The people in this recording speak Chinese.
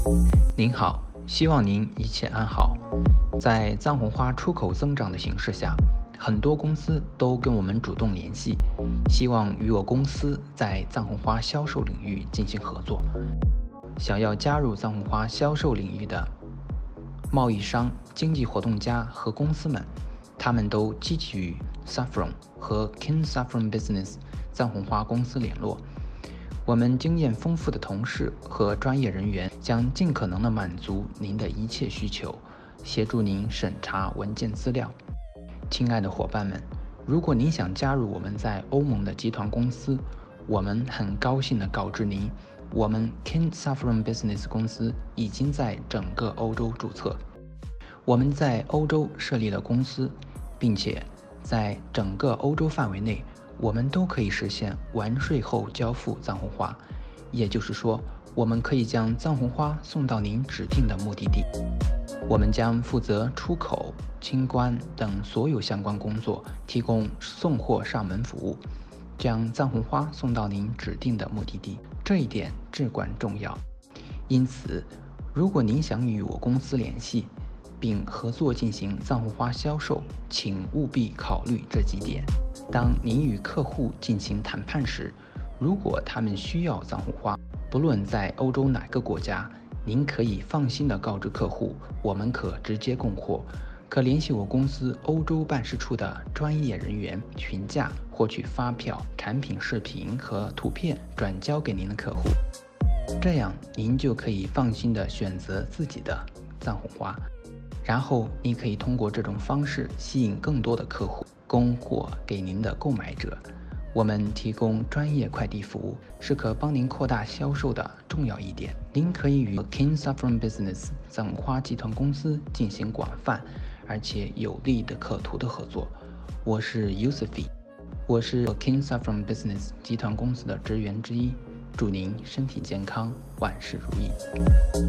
您好，希望您一切安好。在藏红花出口增长的形势下，很多公司都跟我们主动联系，希望与我公司在藏红花销售领域进行合作。想要加入藏红花销售领域的贸易商、经纪活动家和公司们，他们都积极与 Saffron 和 King Saffron Business 藏红花公司联络。我们经验丰富的同事和专业人员将尽可能地满足您的一切需求，协助您审查文件资料。亲爱的伙伴们，如果您想加入我们在欧盟的集团公司，我们很高兴地告知您，我们 King Saffron Business 公司已经在整个欧洲注册。我们在欧洲设立了公司，并且在整个欧洲范围内，我们都可以实现完税后交付藏红花，也就是说，我们可以将藏红花送到您指定的目的地。我们将负责出口、清关等所有相关工作，提供送货上门服务，将藏红花送到您指定的目的地。这一点至关重要。因此，如果您想与我公司联系，并合作进行藏红花销售，请务必考虑这几点。当您与客户进行谈判时，如果他们需要藏红花，不论在欧洲哪个国家，您可以放心地告知客户，我们可直接供货，可联系我公司欧洲办事处的专业人员询价，获取发票、产品视频和图片转交给您的客户。这样您就可以放心地选择自己的藏红花，然后你可以通过这种方式吸引更多的客户供货给您的购买者。我们提供专业快递服务，是可帮您扩大销售的重要一点。您可以与 King Saffron Business 藏红花集团公司进行广泛而且有利的可图的合作。我是 Yusufi， 我是 King Saffron Business 集团公司的职员之一。祝您身体健康，万事如意。